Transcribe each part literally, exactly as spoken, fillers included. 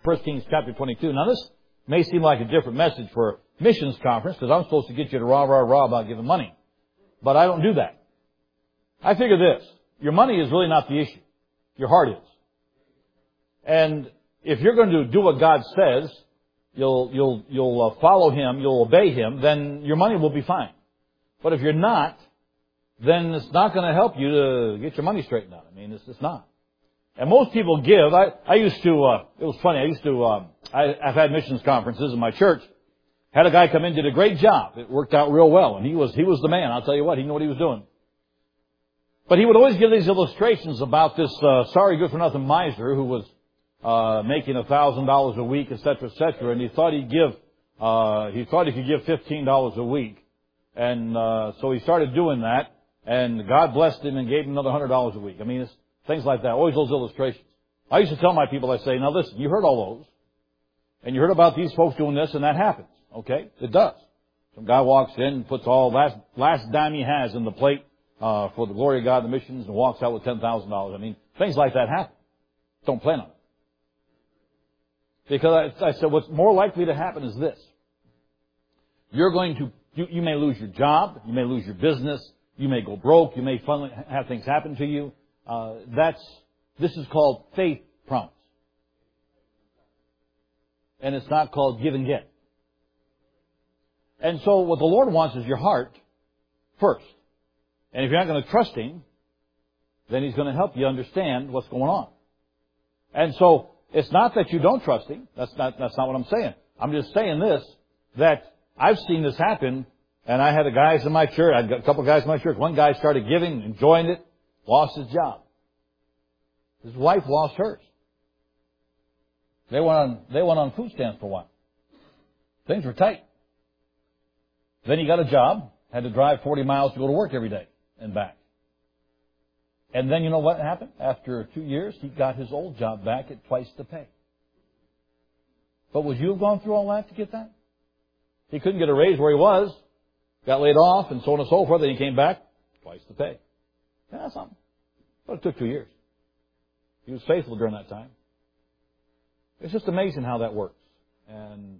First Kings chapter twenty-two. Now this may seem like a different message for a missions conference because I'm supposed to get you to rah, rah, rah about giving money. But I don't do that. I figure this. Your money is really not the issue. Your heart is. And if you're going to do what God says, you'll, you'll, you'll uh, follow Him, you'll obey Him, then your money will be fine. But if you're not, then it's not going to help you to get your money straightened out. I mean, it's just not. And most people give. I, I used to, uh, it was funny, I used to, um, I, I've had missions conferences in my church. Had a guy come in, did a great job. It worked out real well. And he was, he was the man. I'll tell you what, he knew what he was doing. But he would always give these illustrations about this, uh, sorry good for nothing miser who was, uh, making a thousand dollars a week, et cetera, et cetera. And he thought he'd give, uh, he thought he could give fifteen dollars a week. And, uh, so he started doing that. And God blessed him and gave him another one hundred dollars a week. I mean, it's things like that. Always those illustrations. I used to tell my people, I say, now listen, you heard all those. And you heard about these folks doing this, and that happens. Okay? It does. Some guy walks in and puts all last, last dime he has in the plate uh, for the glory of God and the missions and walks out with ten thousand dollars. I mean, things like that happen. Don't plan on it. Because I, I said what's more likely to happen is this. You're going to, you, you may lose your job. You may lose your business. You may go broke. You may finally have things happen to you. Uh, that's, this is called faith promise. And it's not called give and get. And so what the Lord wants is your heart first. And if you're not going to trust Him, then He's going to help you understand what's going on. And so it's not that you don't trust Him. That's not, that's not what I'm saying. I'm just saying this, that I've seen this happen. And I had a guys in my church, I had a couple of guys in my church. One guy started giving, enjoying it, lost his job. His wife lost hers. They went on, they went on food stamps for a while. Things were tight. Then he got a job, had to drive forty miles to go to work every day and back. And then you know what happened? After two years, he got his old job back at twice the pay. But would you have gone through all that to get that? He couldn't get a raise where he was. Got laid off and so on and so forth. Then he came back, twice the pay. Yeah, that's something. But it took two years. He was faithful during that time. It's just amazing how that works. And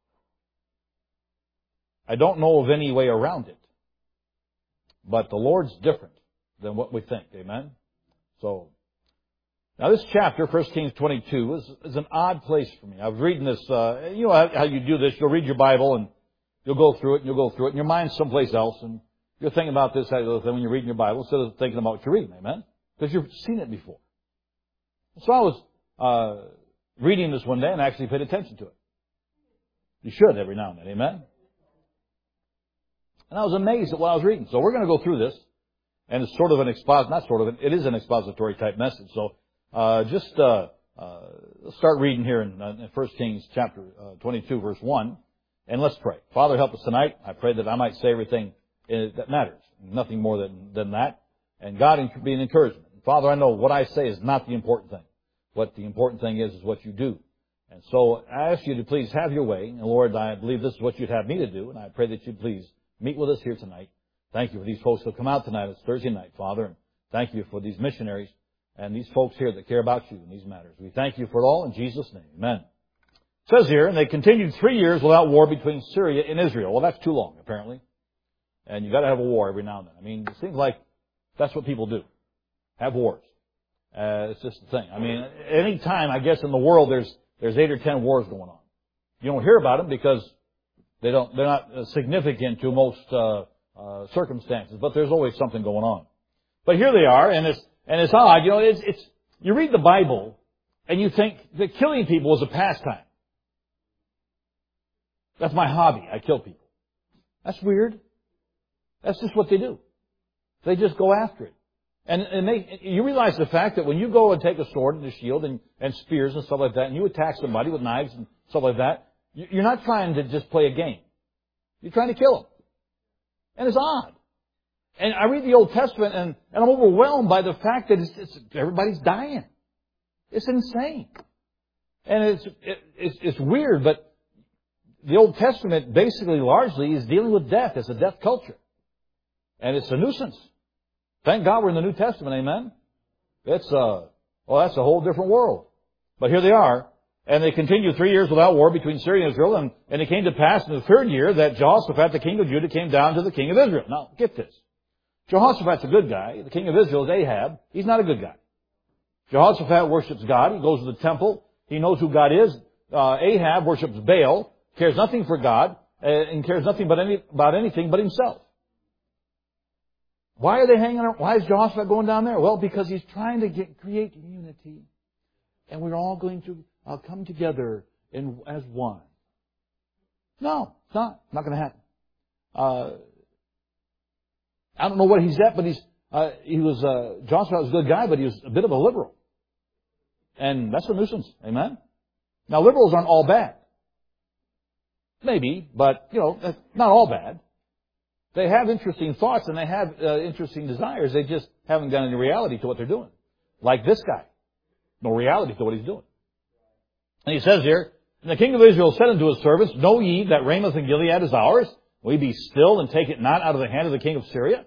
I don't know of any way around it. But the Lord's different than what we think. Amen? So, now this chapter, First Kings twenty-two, is, is an odd place for me. I was reading this, uh, you know how, how you do this. You'll read your Bible and you'll go through it and you'll go through it and your mind's someplace else and you're thinking about this, that, other thing when you're reading your Bible instead of thinking about what you're reading. Amen? Because you've seen it before. So I was uh, reading this one day and I actually paid attention to it. You should every now and then. Amen? And I was amazed at what I was reading. So we're going to go through this. And it's sort of an exposit, not sort of, it is an expository type message. So uh, just uh, uh, let's start reading here in, uh, in First Kings chapter uh, twenty-two, verse one. And let's pray. Father, help us tonight. I pray that I might say everything that matters. Nothing more than, than that. And God be an encouragement. Father, I know what I say is not the important thing. What the important thing is, is what you do. And so I ask you to please have your way. And Lord, I believe this is what you'd have me to do. And I pray that you'd please meet with us here tonight. Thank you for these folks who come out tonight. It's Thursday night, Father. And thank you for these missionaries and these folks here that care about you in these matters. We thank you for it all in Jesus' name. Amen. It says here, and they continued three years without war between Syria and Israel. Well, that's too long, apparently. And you've got to have a war every now and then. I mean, it seems like that's what people do. Have wars. Uh, it's just the thing. I mean, any time, I guess, in the world, there's there's eight or ten wars going on. You don't hear about them because they don't, they're not significant to most uh, uh, circumstances, but there's always something going on. But here they are, and it's and it's odd. You know, it's it's you read the Bible, and you think that killing people is a pastime. That's my hobby. I kill people. That's weird. That's just what they do. They just go after it. And, and they, you realize the fact that when you go and take a sword and a shield and, and spears and stuff like that, and you attack somebody with knives and stuff like that, you're not trying to just play a game. You're trying to kill them. And it's odd. And I read the Old Testament, and, and I'm overwhelmed by the fact that it's, it's, everybody's dying. It's insane. And it's, it, it's, it's weird, but the Old Testament basically largely is dealing with death. It's a death culture. And it's a nuisance. Thank God we're in the New Testament, amen? It's uh well, that's a whole different world. But here they are. And they continued three years without war between Syria and Israel. And, and it came to pass in the third year that Jehoshaphat, the king of Judah, came down to the king of Israel. Now, get this. Jehoshaphat's a good guy. The king of Israel is Ahab. He's not a good guy. Jehoshaphat worships God. He goes to the temple. He knows who God is. Uh, Ahab worships Baal, cares nothing for God, uh, and cares nothing but any, about anything but himself. Why are they hanging around? Why is Jehoshaphat going down there? Well, because he's trying to get, create unity. And we're all going to uh, come together in, as one. No, it's not. Not going to happen. Uh, I don't know what he's at, but he's, uh, he was, uh, Jehoshaphat was a good guy, but he was a bit of a liberal. And that's a nuisance. Amen? Now, liberals aren't all bad. Maybe, but, you know, that's not all bad. They have interesting thoughts and they have uh, interesting desires. They just haven't got any reality to what they're doing. Like this guy. No reality to what he's doing. And he says here, and the king of Israel said unto his servants, Know ye that Ramoth in Gilead is ours? Will ye be still and take it not out of the hand of the king of Syria?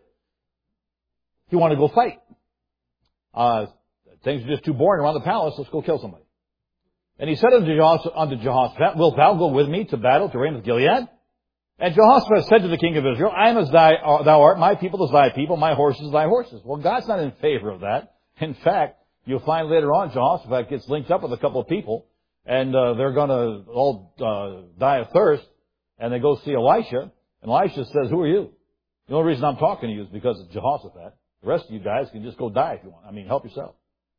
He wanted to go fight. Uh, things are just too boring around the palace. Let's go kill somebody. And he said unto Jehoshaphat, Wilt thou go with me to battle to Ramoth Gilead? And Jehoshaphat said to the king of Israel, I am as thy, uh, thou art, my people as thy people, my horses as thy horses. Well, God's not in favor of that. In fact, you'll find later on Jehoshaphat gets linked up with a couple of people, and uh, they're going to all uh, die of thirst, and they go see Elisha, and Elisha says, Who are you? The only reason I'm talking to you is because of Jehoshaphat. The rest of you guys can just go die if you want. I mean, help yourself.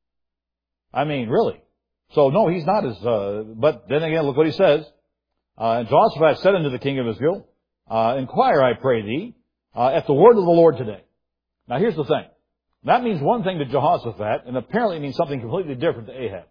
I mean, really. So, no, he's not as, uh, but then again, look what he says. Uh, and Jehoshaphat said unto the king of Israel, uh, Inquire, I pray thee, uh, at the word of the Lord today. Now, here's the thing. That means one thing to Jehoshaphat, and apparently it means something completely different to Ahab.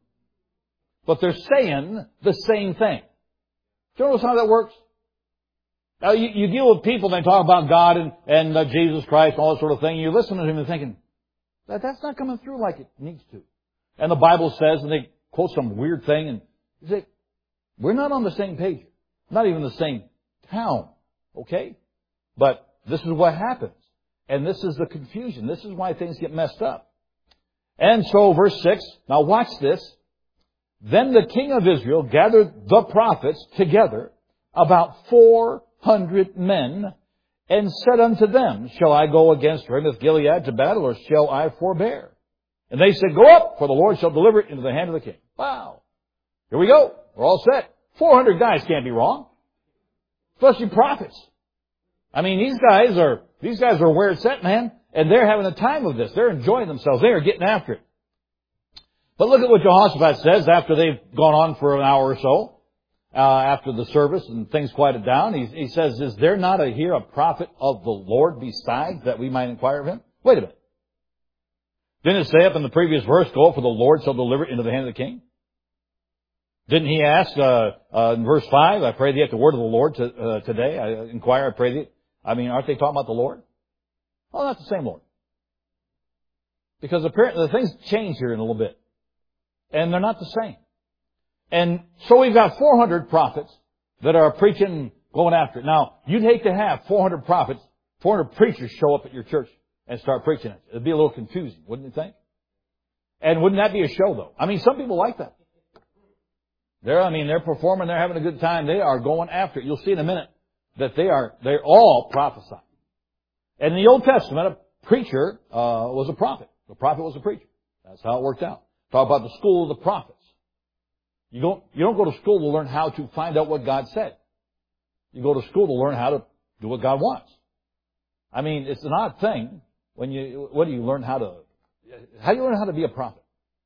But they're saying the same thing. Do you notice how that works? Now, you, you deal with people, and they talk about God and, and uh, Jesus Christ, all that sort of thing, and you listen to them and thinking, that, that's not coming through like it needs to. And the Bible says, and they quote some weird thing, and you say, we're not on the same page. Not even the same town. Okay? But this is what happens. And this is the confusion. This is why things get messed up. And so, verse six, now watch this. Then the king of Israel gathered the prophets together, about four hundred men, and said unto them, Shall I go against Ramoth Gilead to battle, or shall I forbear? And they said, Go up, for the Lord shall deliver it into the hand of the king. Wow. Here we go. We're all set. four hundred guys can't be wrong. Especially prophets. I mean, these guys are, these guys are where it's at, man. And they're having a time of this. They're enjoying themselves. They are getting after it. But look at what Jehoshaphat says after they've gone on for an hour or so, uh, after the service and things quieted down. He, he says, Is there not a, here a prophet of the Lord besides, that we might inquire of him? Wait a minute. Didn't it say up in the previous verse, Go, for the Lord shall deliver it into the hand of the king? Didn't he ask uh, uh, in verse five, I pray thee at the word of the Lord to, uh, today? I inquire, I pray thee. I mean, aren't they talking about the Lord? Oh, that's the same Lord. Because apparently the things change here in a little bit. And they're not the same. And so we've got four hundred prophets that are preaching, going after it. Now, you'd hate to have four hundred prophets, four hundred preachers show up at your church and start preaching it. It'd be a little confusing, wouldn't you think? And wouldn't that be a show, though? I mean, some people like that. They're, I mean, they're performing, they're having a good time. They are going after it. You'll see in a minute that they are, they're all prophesying. And in the Old Testament, a preacher uh, was a prophet. The prophet was a preacher. That's how it worked out. Talk about the school of the prophets. You don't, you don't go to school to learn how to find out what God said. You go to school to learn how to do what God wants. I mean, it's an odd thing when you, what do you learn how to, how do you learn how to be a prophet?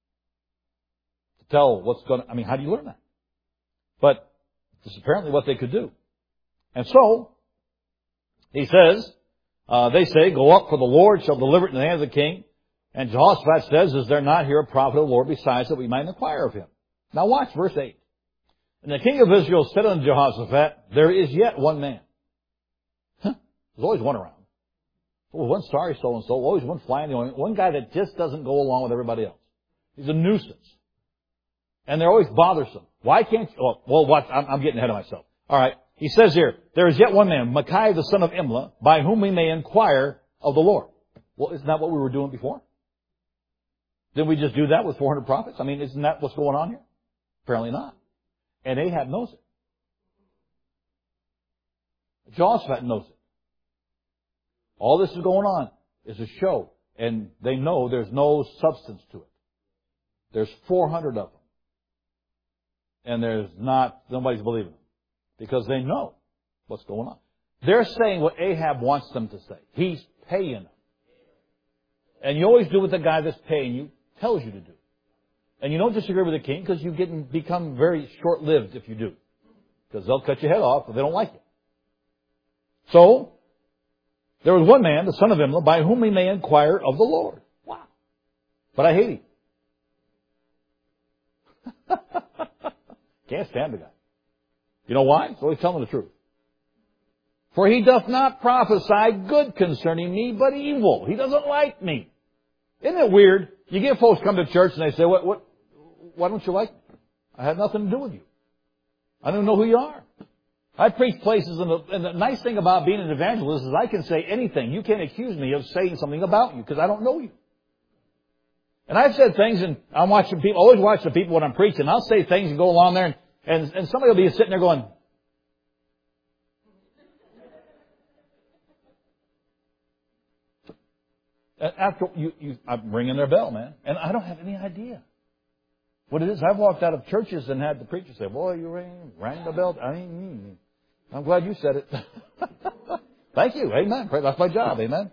To tell what's going to, I mean, how do you learn that? But this is apparently what they could do. And so, he says, uh, they say, Go up, for the Lord shall deliver it in the hand of the king. And Jehoshaphat says, Is there not here a prophet of the Lord besides, that we might inquire of him? Now watch verse eight. And the king of Israel said unto Jehoshaphat, There is yet one man. Huh? There's always one around. Oh, one sorry so-and-so, always one flying the ointment, one guy that just doesn't go along with everybody else. He's a nuisance. And they're always bothersome. Why can't you, oh, well, watch, I'm, I'm getting ahead of myself. All right. He says here, There is yet one man, Micaiah the son of Imlah, by whom we may inquire of the Lord. Well, isn't that what we were doing before? Didn't we just do that with four hundred prophets? I mean, isn't that what's going on here? Apparently not. And Ahab knows it. Jehoshaphat knows it. All this is going on is a show. And they know there's no substance to it. There's four hundred of them. And there's not, nobody's believing them. Because they know what's going on. They're saying what Ahab wants them to say. He's paying them. And you always do what the guy that's paying you tells you to do. And you don't disagree with the king because you get become very short-lived if you do. Because they'll cut your head off if they don't like it. So, there was one man, the son of Imlah, by whom we may inquire of the Lord. Wow. But I hate him. Can't stand the guy. You know why? He's always telling the truth. For he doth not prophesy good concerning me, but evil. He doesn't like me. Isn't it weird? You get folks come to church and they say, "What? What? Why don't you like me? I had nothing to do with you. I don't know who you are." I preach places, and the, and the nice thing about being an evangelist is I can say anything. You can't accuse me of saying something about you because I don't know you. And I've said things, and I'm watching people, always watch the people when I'm preaching. I'll say things and go along there, and, and, and somebody will be sitting there going, after you, you, I'm ringing their bell, man. And I don't have any idea what it is. I've walked out of churches and had the preacher say, "Boy, you rang, rang the bell." I mean, I'm glad you said it. Thank you. Amen. That's my job. Amen.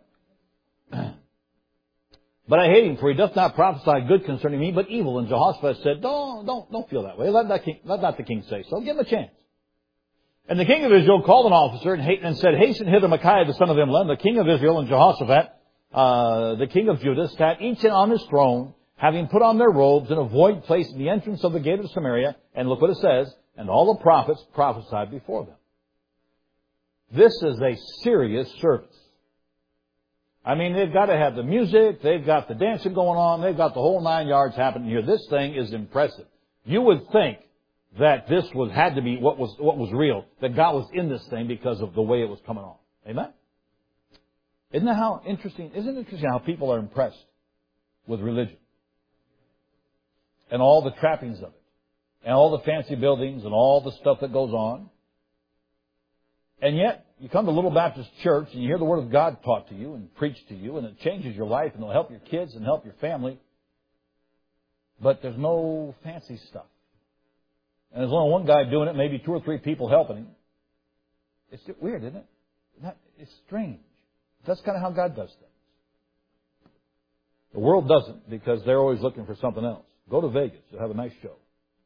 But I hate him, for he doth not prophesy good concerning me, but evil. And Jehoshaphat said, Don't, don't, don't feel that way. Let that king, let not the king say so. Give him a chance. And the king of Israel called an officer and, and said, Hasten hither Micaiah the son of Imlah. And the king of Israel and Jehoshaphat, uh, the king of Judah, sat each on his throne, having put on their robes, in a void place in the entrance of the gate of Samaria. And look what it says, and all the prophets prophesied before them. This is a serious service. I mean, they've got to have the music, they've got the dancing going on, they've got the whole nine yards happening here. This thing is impressive. You would think that this was had to be what was what was real, that God was in this thing because of the way it was coming on. Amen? Isn't that how interesting, isn't it interesting how people are impressed with religion? And all the trappings of it. And all the fancy buildings and all the stuff that goes on. And yet, you come to Little Baptist Church and you hear the Word of God taught to you and preached to you, and it changes your life and it'll help your kids and help your family. But there's no fancy stuff. And there's only one guy doing it, maybe two or three people helping him. It's weird, isn't it? It's strange. That's kind of how God does things. The world doesn't, because they're always looking for something else. Go to Vegas. You'll have a nice show.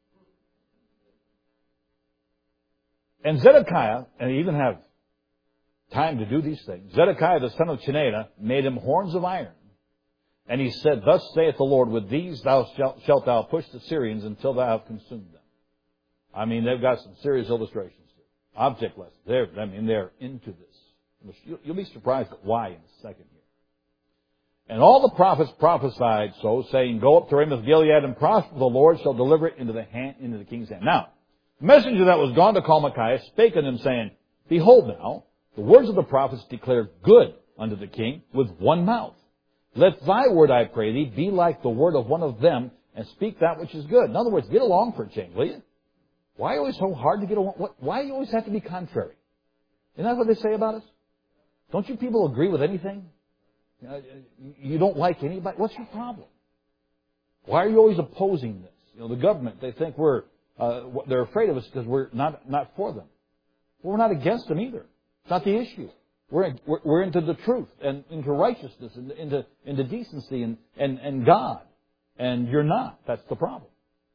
And Zedekiah, and they even have time to do these things, Zedekiah the son of Chenaanah made him horns of iron. And he said, Thus saith the Lord, with these thou shalt, shalt thou push the Syrians until thou have consumed them. I mean, they've got some serious illustrations here. Object lessons. They're, I mean, they're into this. You'll be surprised at why in a second here. And all the prophets prophesied so, saying, Go up to Ramoth Gilead and prosper, the Lord shall deliver it into the hand, into the king's hand. Now, the messenger that was gone to call Micaiah spake unto him, saying, Behold now, the words of the prophets declare good unto the king with one mouth. Let thy word, I pray thee, be like the word of one of them, and speak that which is good. In other words, get along for a change, will you? Why are you always so hard to get along? Why do you always have to be contrary? Isn't that what they say about us? Don't you people agree with anything? You don't like anybody? What's your problem? Why are you always opposing this? You know, the government, they think we're, uh, they're afraid of us because we're not, not for them. Well, we're not against them either. It's not the issue. We're, we're, we're into the truth and into righteousness and into, into decency and, and, and God. And you're not. That's the problem.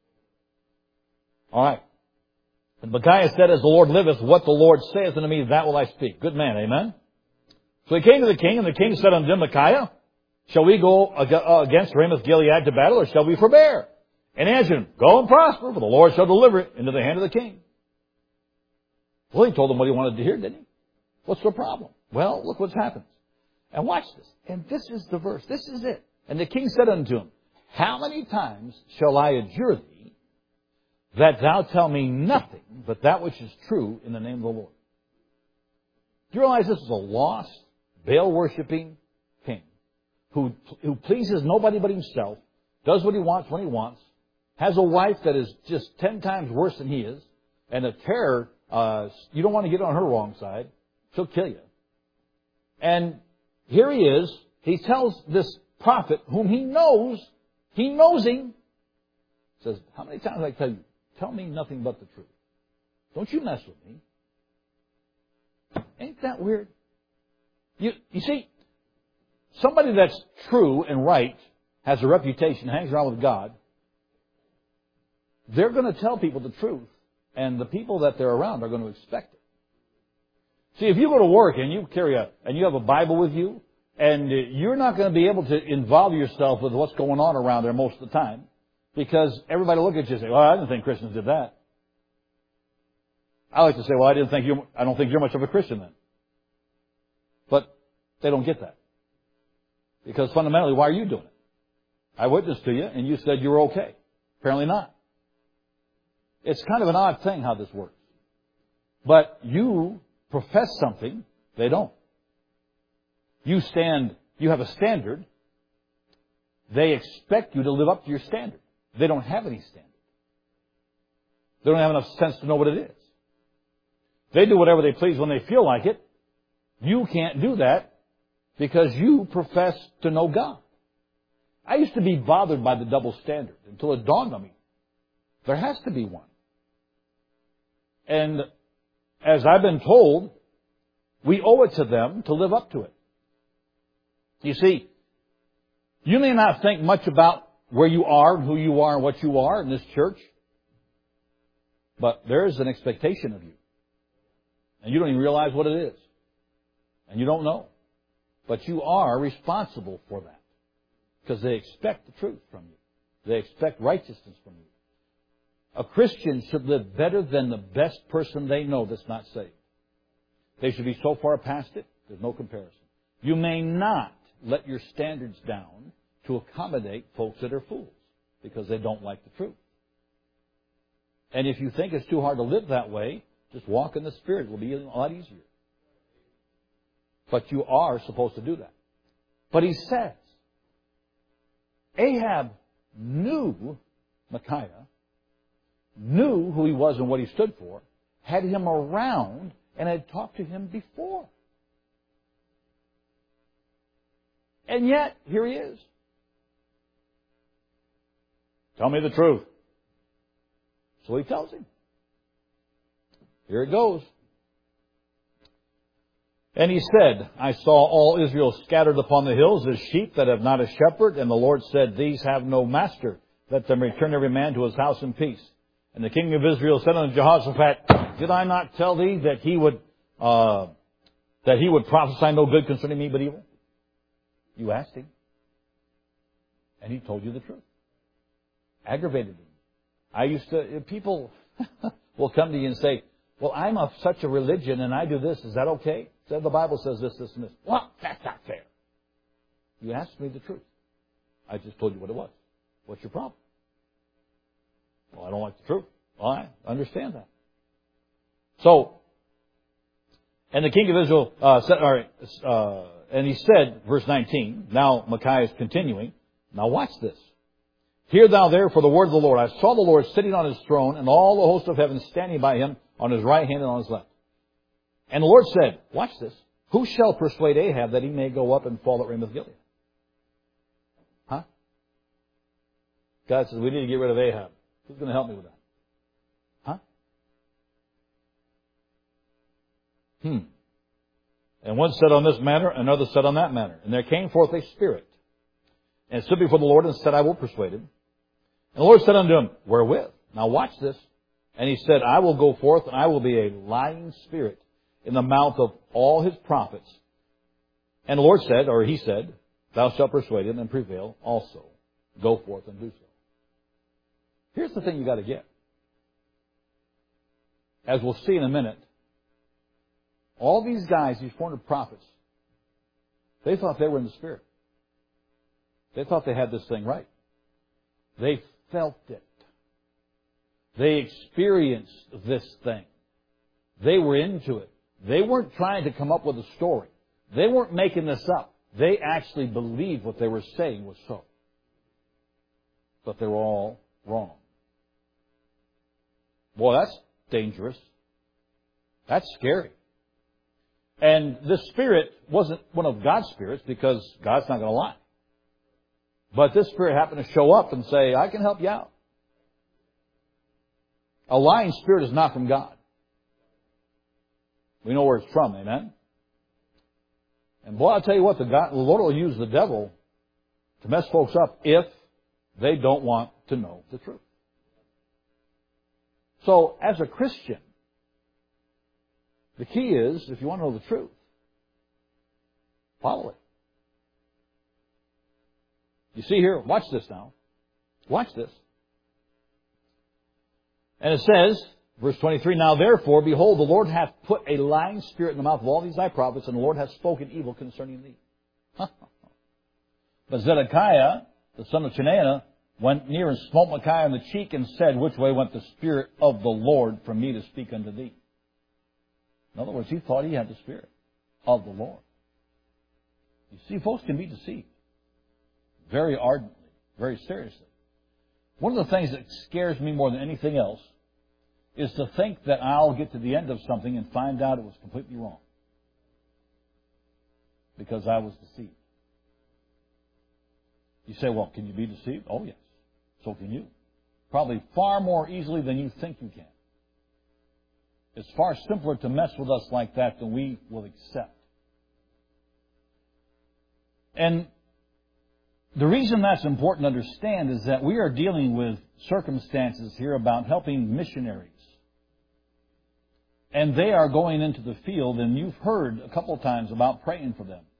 All right. And Micaiah said, As the Lord liveth, what the Lord saith unto me, that will I speak. Good man, amen? So he came to the king, and the king said unto him, Micaiah, shall we go against Ramoth Gilead to battle, or shall we forbear? And he answered him, Go and prosper, for the Lord shall deliver it into the hand of the king. Well, he told him what he wanted to hear, didn't he? What's the problem? Well, look what's happened. And watch this. And this is the verse. This is it. And the king said unto him, How many times shall I adjure thee that thou tell me nothing but that which is true in the name of the Lord? Do you realize this is a lost, Baal-worshipping king who, who pleases nobody but himself, does what he wants when he wants, has a wife that is just ten times worse than he is, and a terror, uh, you don't want to get on her wrong side. She'll kill you. And here he is. He tells this prophet, whom he knows, he knows him, says, how many times I tell you, tell me nothing but the truth. Don't you mess with me. Ain't that weird? You, you see, somebody that's true and right, has a reputation, hangs around with God, they're going to tell people the truth, and the people that they're around are going to expect it. See, if you go to work and you carry a, and you have a Bible with you, and you're not going to be able to involve yourself with what's going on around there most of the time, because everybody will look at you and say, well, I didn't think Christians did that. I like to say, well, I didn't think you, I don't think you're much of a Christian then. But they don't get that. Because fundamentally, why are you doing it? I witnessed to you, and you said you were okay. Apparently not. It's kind of an odd thing how this works. But you profess something, they don't. You stand, you have a standard. They expect you to live up to your standard. They don't have any standard. They don't have enough sense to know what it is. They do whatever they please when they feel like it. You can't do that because you profess to know God. I used to be bothered by the double standard until it dawned on me. There has to be one. And as I've been told, we owe it to them to live up to it. You see, you may not think much about where you are and who you are and what you are in this church, but there is an expectation of you. And you don't even realize what it is. And you don't know. But you are responsible for that. Because they expect the truth from you. They expect righteousness from you. A Christian should live better than the best person they know that's not saved. They should be so far past it, there's no comparison. You may not let your standards down to accommodate folks that are fools because they don't like the truth. And if you think it's too hard to live that way, just walk in the Spirit. It will be a lot easier. But you are supposed to do that. But he says, Ahab knew Micaiah, knew who he was and what he stood for, had him around, and had talked to him before. And yet, here he is. Tell me the truth. So he tells him. Here it goes. And he said, I saw all Israel scattered upon the hills as sheep that have not a shepherd. And the Lord said, these have no master. Let them return every man to his house in peace. And the king of Israel said unto Jehoshaphat, did I not tell thee that he would, uh, that he would prophesy no good concerning me but evil? You asked him. And he told you the truth. Aggravated him. I used to, people will come to you and say, well, I'm of such a religion and I do this. Is that okay? Said the Bible says this, this, and this. Well, that's not fair. You asked me the truth. I just told you what it was. What's your problem? Well, I don't like the truth. Well, I understand that. So, and the king of Israel uh, said, or, uh, and he said, verse nineteen, now Micaiah is continuing. Now watch this. Hear thou therefore the word of the Lord. I saw the Lord sitting on his throne, and all the host of heaven standing by him on his right hand and on his left. And the Lord said, watch this, who shall persuade Ahab that he may go up and fall at Ramoth Gilead? Huh? God says, we need to get rid of Ahab. Who's going to help me with that? Huh? Hmm. And one said on this manner, another said on that manner. And there came forth a spirit, and stood before the Lord, and said, I will persuade him. And the Lord said unto him, wherewith? Now watch this. And he said, I will go forth, and I will be a lying spirit in the mouth of all his prophets. And the Lord said, or he said, thou shalt persuade him and prevail also. Go forth and do so. Here's the thing you got to get. As we'll see in a minute, all these guys, these four hundred prophets, they thought they were in the Spirit. They thought they had this thing right. They felt it. They experienced this thing. They were into it. They weren't trying to come up with a story. They weren't making this up. They actually believed what they were saying was so. But they were all wrong. Boy, that's dangerous. That's scary. And this spirit wasn't one of God's spirits because God's not going to lie. But this spirit happened to show up and say, I can help you out. A lying spirit is not from God. We know where it's from, amen? And boy, I'll tell you what, the, God, the Lord will use the devil to mess folks up if they don't want to know the truth. So, as a Christian, the key is, if you want to know the truth, follow it. You see here, watch this now. Watch this. And it says, verse twenty-three, Now therefore, behold, the Lord hath put a lying spirit in the mouth of all these thy prophets, and the Lord hath spoken evil concerning thee. But Zedekiah, the son of Chenaanah, went near and smote Micaiah on the cheek and said, Which way went the Spirit of the Lord from me to speak unto thee? In other words, he thought he had the Spirit of the Lord. You see, folks can be deceived very ardently, very seriously. One of the things that scares me more than anything else is to think that I'll get to the end of something and find out it was completely wrong because I was deceived. You say, well, can you be deceived? Oh, yes. So can you. Probably far more easily than you think you can. It's far simpler to mess with us like that than we will accept. And the reason that's important to understand is that we are dealing with circumstances here about helping missionaries. And they are going into the field, and you've heard a couple of times about praying for them.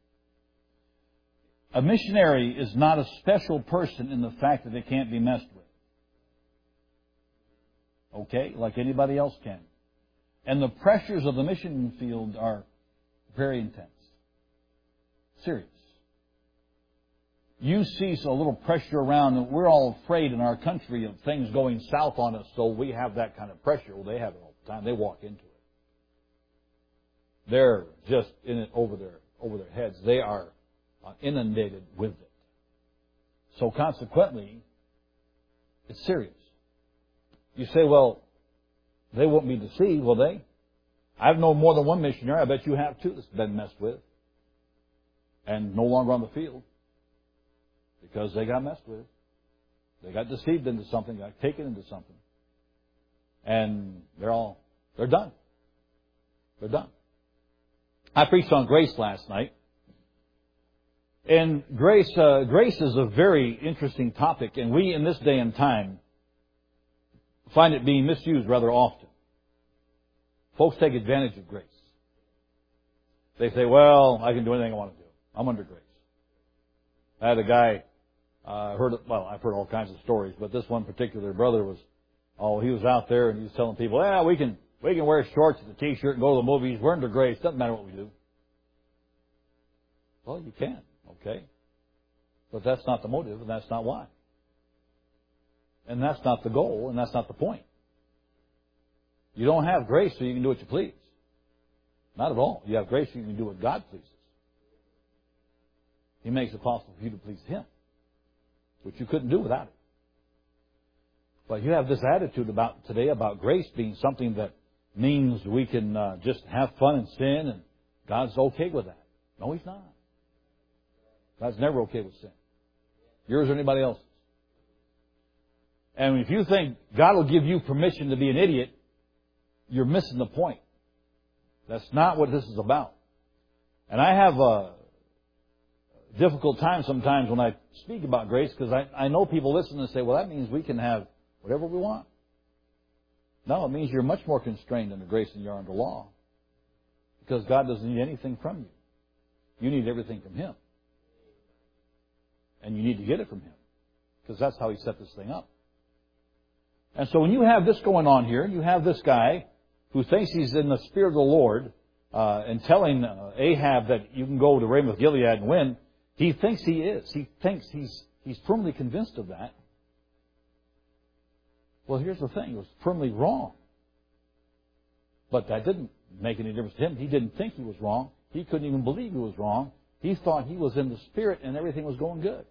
A missionary is not a special person in the fact that they can't be messed with. Okay? Like anybody else can. And the pressures of the mission field are very intense. Serious. You see a little pressure around, and we're all afraid in our country of things going south on us, so we have that kind of pressure. Well, they have it all the time. They walk into it. They're just in it over their, over their heads. They are inundated with it. So consequently, it's serious. You say, well, they won't be deceived, will they? I've known more than one missionary, I bet you have too, that's been messed with. And no longer on the field. Because they got messed with. They got deceived into something, got taken into something. And they're all, they're done. They're done. I preached on grace last night. And grace, uh, grace is a very interesting topic, and we in this day and time find it being misused rather often. Folks take advantage of grace. They say, well, I can do anything I want to do. I'm under grace. I had a guy, uh, heard, well, I've heard all kinds of stories, but this one particular brother was, oh, he was out there and he was telling people, yeah, we can, we can wear shorts and a t-shirt and go to the movies. We're under grace. Doesn't matter what we do. Well, you can, okay. But that's not the motive and that's not why. And that's not the goal and that's not the point. You don't have grace so you can do what you please. Not at all. You have grace so you can do what God pleases. He makes it possible for you to please Him, which you couldn't do without it. But you have this attitude about today about grace being something that means we can uh, just have fun and sin and God's okay with that. No, He's not. God's never okay with sin. Yours or anybody else's. And if you think God will give you permission to be an idiot, you're missing the point. That's not what this is about. And I have a difficult time sometimes when I speak about grace because I, I know people listen and say, well, that means we can have whatever we want. No, it means you're much more constrained under grace than you are under law. Because God doesn't need anything from you. You need everything from Him. And you need to get it from Him. Because that's how He set this thing up. And so when you have this going on here, you have this guy who thinks he's in the Spirit of the Lord uh, and telling uh, Ahab that you can go to Ramoth Gilead and win, he thinks he is. He thinks he's he's firmly convinced of that. Well, here's the thing. It was firmly wrong. But that didn't make any difference to him. He didn't think he was wrong. He couldn't even believe he was wrong. He thought he was in the Spirit and everything was going good.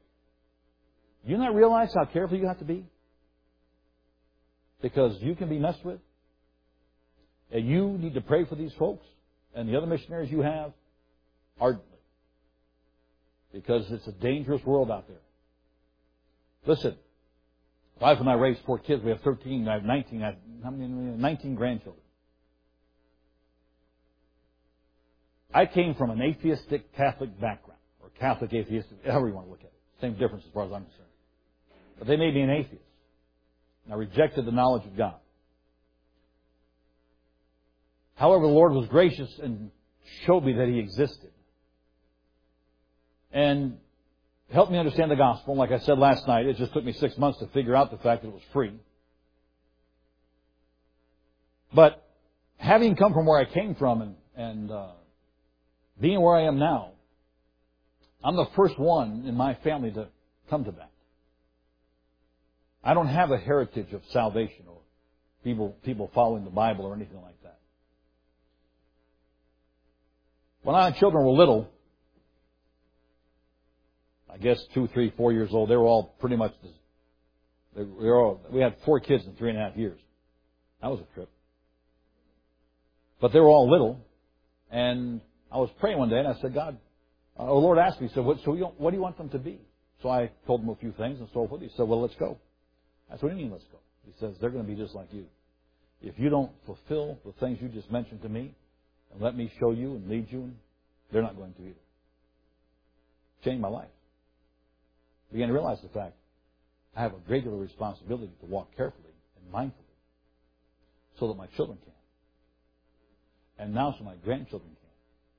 Do you not realize how careful you have to be? Because you can be messed with. And you need to pray for these folks and the other missionaries you have ardently. Because it's a dangerous world out there. Listen, wife and I raised four kids. We have thirteen, I have nineteen, I have how many, nineteen grandchildren. I came from an atheistic Catholic background, or Catholic atheistic, however you want to look at it. Same difference as far as I'm concerned. But they made me an atheist. And I rejected the knowledge of God. However, the Lord was gracious and showed me that He existed. And helped me understand the gospel. Like I said last night, it just took me six months to figure out the fact that it was free. But having come from where I came from and, and uh, being where I am now, I'm the first one in my family to come to that. I don't have a heritage of salvation or people people following the Bible or anything like that. When our children were little, I guess two, three, four years old, they were all pretty much, they were all, we had four kids in three and a half years. That was a trip. But they were all little, and I was praying one day, and I said, God, uh, the Lord asked me, he said, what, so you, what do you want them to be? So I told him a few things and so forth. He said, well, let's go. I said, what do you mean, let's go? He says, they're going to be just like you. If you don't fulfill the things you just mentioned to me, and let me show you and lead you, they're not going to either. Changed my life. Began to realize the fact I have a greater responsibility to walk carefully and mindfully so that my children can. And now so my grandchildren can.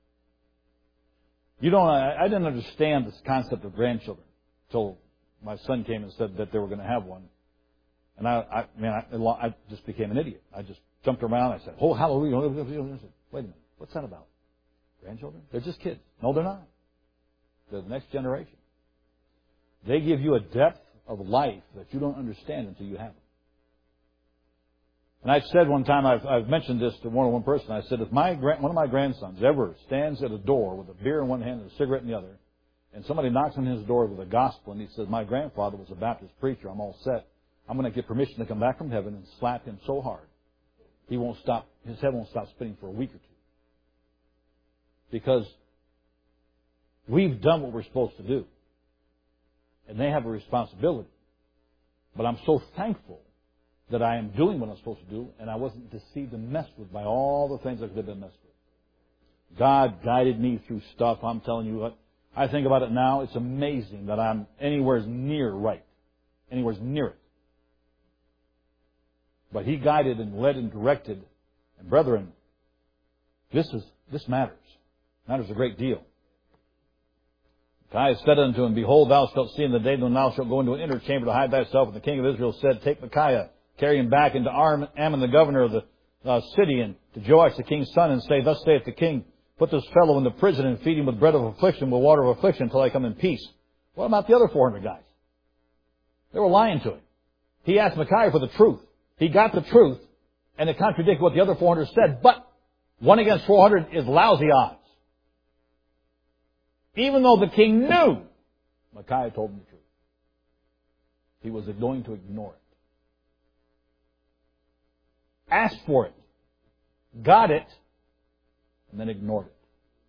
You know, I, I didn't understand this concept of grandchildren until my son came and said that they were going to have one. And I, I man, I, I just became an idiot. I just jumped around. I said, oh, hallelujah. I said, wait a minute. What's that about? Grandchildren? They're just kids. No, they're not. They're the next generation. They give you a depth of life that you don't understand until you have them. And I've said one time, I've, I've mentioned this to one on one person. I said, if my one of my grandsons ever stands at a door with a beer in one hand and a cigarette in the other, and somebody knocks on his door with a gospel and he says, my grandfather was a Baptist preacher, I'm all set, I'm going to get permission to come back from heaven and slap him so hard, he won't stop, his head won't stop spinning for a week or two. Because we've done what we're supposed to do. And they have a responsibility. But I'm so thankful that I am doing what I'm supposed to do, and I wasn't deceived and messed with by all the things I could have been messed with. God guided me through stuff. I'm telling you what, I think about it now, it's amazing that I'm anywhere near right. Anywhere near it. But He guided and led and directed. And brethren, this is this matters. Matters a great deal. Micaiah said unto him, behold, thou shalt see in the day when thou shalt go into an inner chamber to hide thyself. And the king of Israel said, take Micaiah, carry him back into Ammon the governor of the uh, city, and to Joash the king's son, and say, thus saith the king, put this fellow into prison and feed him with bread of affliction, with water of affliction, until I come in peace. What about the other four hundred guys? They were lying to him. He asked Micaiah for the truth. He got the truth, and it contradicted what the other four hundred said, but one against four hundred is lousy odds. Even though the king knew, Micaiah told him the truth. He was going to ignore it. Asked for it, got it, and then ignored it.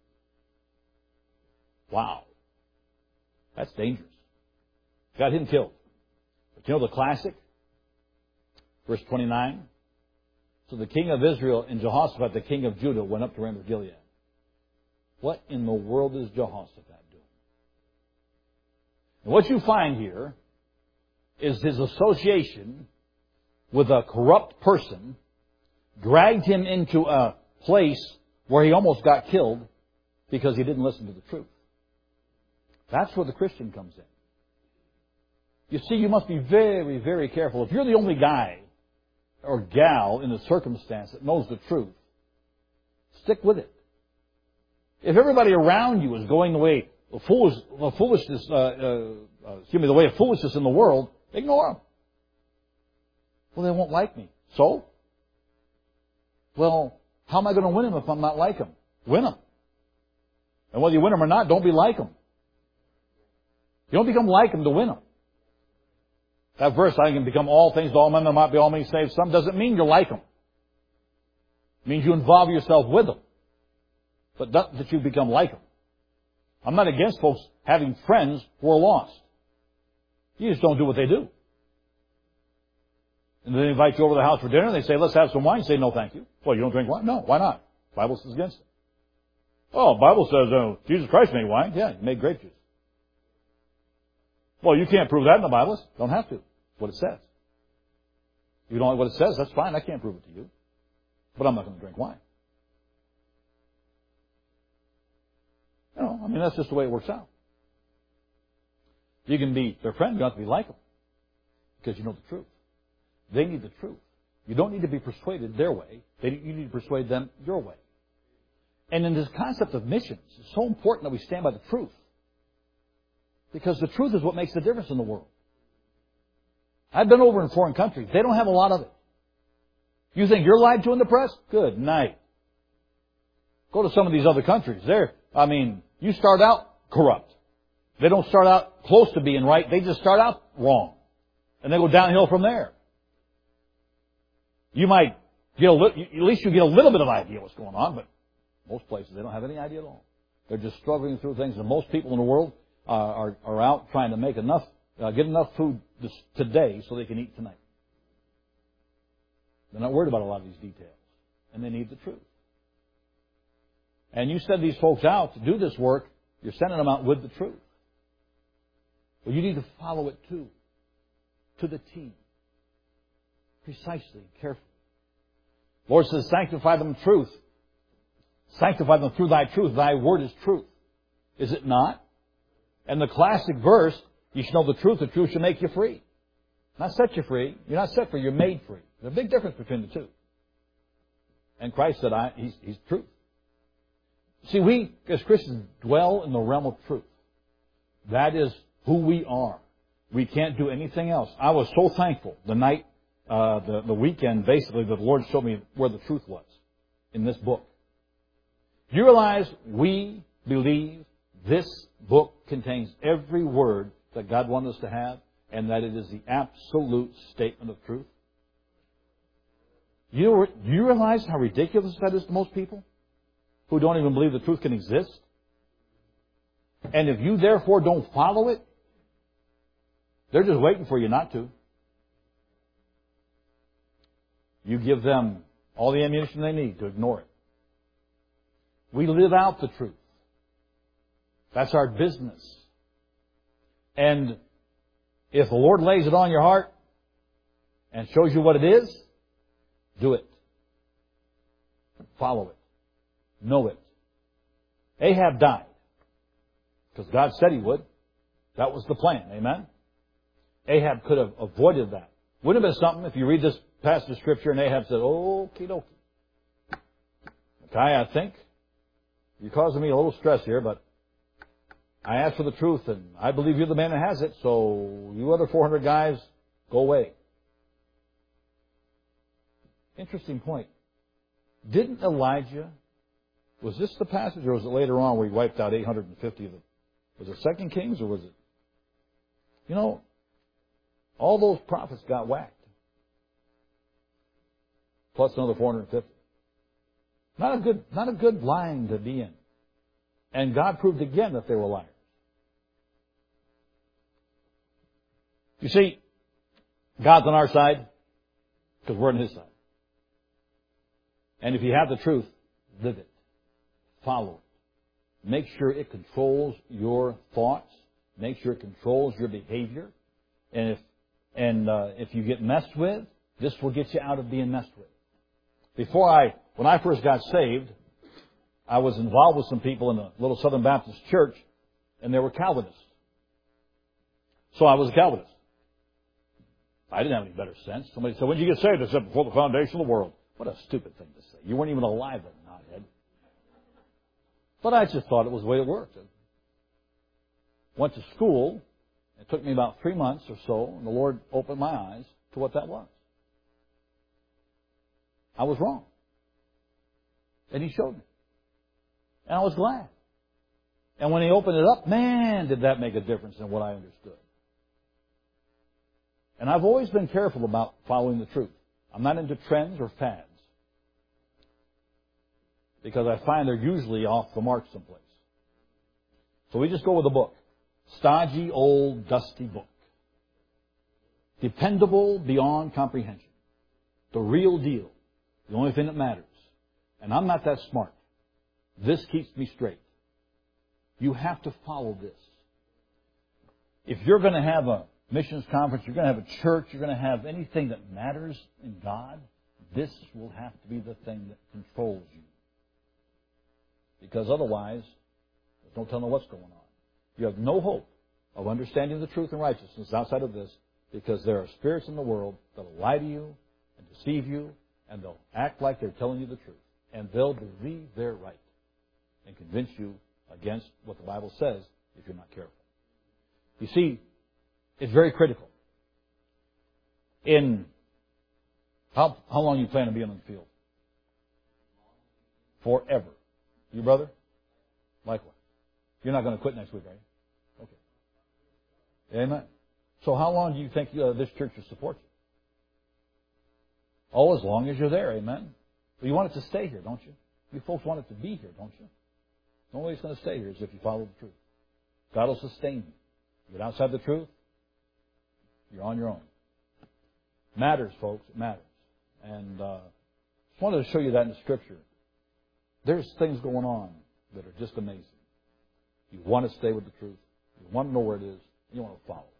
Wow. That's dangerous. Got him killed. But you know the classic? Verse twenty-nine. So the king of Israel and Jehoshaphat, the king of Judah, went up to Ramoth Gilead. What in the world is Jehoshaphat doing? And what you find here is his association with a corrupt person dragged him into a place where he almost got killed because he didn't listen to the truth. That's where the Christian comes in. You see, you must be very, very careful. If you're the only guy or gal in a circumstance that knows the truth, stick with it. If everybody around you is going the way of foolish, foolishness, uh, uh, uh, excuse me, the way of foolishness in the world, ignore them. Well, they won't like me. So? Well, how am I going to win them if I'm not like them? Win them. And whether you win them or not, don't be like them. You don't become like them to win them. That verse, I can become all things to all men, there might be all many saved some, doesn't mean you're like them. It means you involve yourself with them. But not that you become like them. I'm not against folks having friends who are lost. You just don't do what they do. And they invite you over to the house for dinner and they say, let's have some wine. You say, no, thank you. Well, you don't drink wine? No, why not? The Bible says against it. Oh, the Bible says uh, Jesus Christ made wine. Yeah, he made grape juice. Well, you can't prove that in the Bible. Don't have to. It's what it says. If you don't like what it says, that's fine. I can't prove it to you. But I'm not going to drink wine. You know, I mean, that's just the way it works out. You can be their friend. You don't have to be like them. Because you know the truth. They need the truth. You don't need to be persuaded their way. They, you need to persuade them your way. And in this concept of missions, it's so important that we stand by the truth. Because the truth is what makes the difference in the world. I've been over in foreign countries. They don't have a lot of it. You think you're lied to in the press? Good night. Go to some of these other countries. They're, I mean, you start out corrupt. They don't start out close to being right. They just start out wrong. And they go downhill from there. You might get a li- at least you get a little bit of idea what's going on, but most places they don't have any idea at all. They're just struggling through things, and most people in the world uh, are are out trying to make enough, uh, get enough food this, today so they can eat tonight. They're not worried about a lot of these details, and they need the truth. And you send these folks out to do this work, you're sending them out with the truth. Well, you need to follow it too, to the T. Precisely, carefully. Lord says, sanctify them in truth. Sanctify them through thy truth. Thy word is truth. Is it not? And the classic verse, you shall know the truth. The truth shall make you free. Not set you free. You're not set free. You're made free. There's a big difference between the two. And Christ said, I, he's, he's truth. See, we as Christians dwell in the realm of truth. That is who we are. We can't do anything else. I was so thankful the night Uh, the, the weekend, basically, the Lord showed me where the truth was in this book. Do you realize we believe this book contains every word that God wanted us to have, and that it is the absolute statement of truth? You, do you realize how ridiculous that is to most people who don't even believe the truth can exist? And if you therefore don't follow it, they're just waiting for you not to. You give them all the ammunition they need to ignore it. We live out the truth. That's our business. And if the Lord lays it on your heart and shows you what it is, do it. Follow it. Know it. Ahab died because God said he would. That was the plan. Amen? Ahab could have avoided that. Wouldn't it have been something if you read this passage of Scripture and Ahab said, okie dokie. Okay, I think you're causing me a little stress here, but I asked for the truth and I believe you're the man that has it, so you other four hundred guys, go away. Interesting point. Didn't Elijah, was this the passage or was it later on where he wiped out eight hundred fifty of them? Was it Second Kings or was it? You know, all those prophets got whacked. Plus another four hundred fifty. Not a good, not a good line to be in. And God proved again that they were liars. You see, God's on our side because we're on His side. And if you have the truth, live it. Follow it. Make sure it controls your thoughts. Make sure it controls your behavior. And if, and, uh, if you get messed with, this will get you out of being messed with. Before I, when I first got saved, I was involved with some people in a little Southern Baptist church, and they were Calvinists. So I was a Calvinist. I didn't have any better sense. Somebody said, when did you get saved? I said, before the foundation of the world. What a stupid thing to say. You weren't even alive then, knothead. But I just thought it was the way it worked. Went to school. It took me about three months or so, and the Lord opened my eyes to what that was. I was wrong. And He showed me. And I was glad. And when He opened it up, man, did that make a difference in what I understood. And I've always been careful about following the truth. I'm not into trends or fads. because I find they're usually off the mark someplace. So we just go with a book. Stodgy, old, dusty book. Dependable beyond comprehension. The real deal. The only thing that matters. And I'm not that smart. This keeps me straight. You have to follow this. If you're going to have a missions conference, you're going to have a church, you're going to have anything that matters in God, this will have to be the thing that controls you. Because otherwise, there's no telling what's going on. You have no hope of understanding the truth and righteousness outside of this, because there are spirits in the world that will lie to you and deceive you, and they'll act like they're telling you the truth. And they'll believe they're right and convince you against what the Bible says if you're not careful. You see, it's very critical. In how how long you plan to be on the field? Forever. You, brother? Likewise. You're not going to quit next week, are you? Okay. Amen. So how long do you think uh, this church will support you? Oh, as long as you're there, amen. But you want it to stay here, don't you? You folks want it to be here, don't you? The only way it's going to stay here is if you follow the truth. God will sustain you. You get outside the truth, you're on your own. Matters, folks. It matters. And uh, just wanted to show you that in the Scripture. There's things going on that are just amazing. You want to stay with the truth. You want to know where it is. You want to follow.